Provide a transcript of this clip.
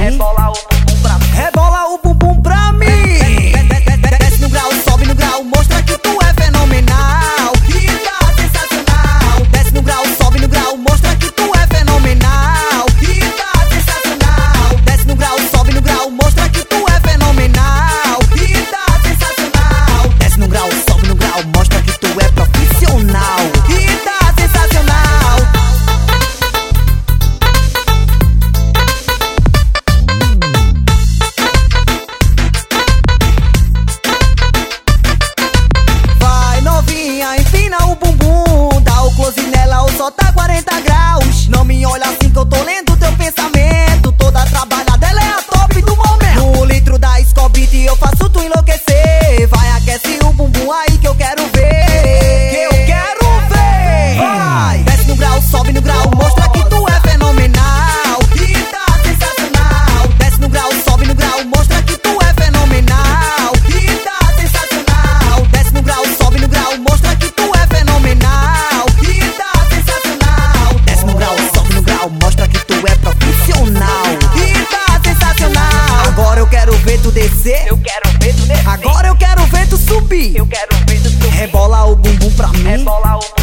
Rebola o bumbum pra mim. Rebola o bumbum pra mim. Desce no grau, sobe no grau, mostra que tu é fenomenal. E tá sensacional. Desce no grau, sobe no grau, mostra que tu é fenomenal. E tá sensacional. Desce no grau, sobe no grau, mostra que tu é fenomenal. E tá sensacional. Desce no grau, sobe no grau, mostra que tu é profissional. E tá sensacional. Vai novinha, empina o bumbum, dá o close nela ou solta 40 graus. Não me olha assim que eu tô lendo teu pensamento. Toda trabalhada ela é a top do momento. No litro da Scobit eu faço tu enlouquecer. Vai, aquece o bumbum aí que eu quero ver. Que eu quero ver. Vai, desce no grau, sobe no grau, mostra que tu é fenomenal. E tá sensacional. Desce no grau, sobe no grau, mostra que tu é fenomenal. E tá sensacional. Desce no grau, sobe no grau, mostra que tu é fenomenal. E tá sensacional. Desce no grau, sobe no grau, mostra que tu é profissional. E tá sensacional. Agora eu quero ver tu descer. Eu quero ver tu descer. Agora eu quero ver tu subir. Eu quero ver tu subir. Rebola o bumbum pra mim. Rebola o bumbum.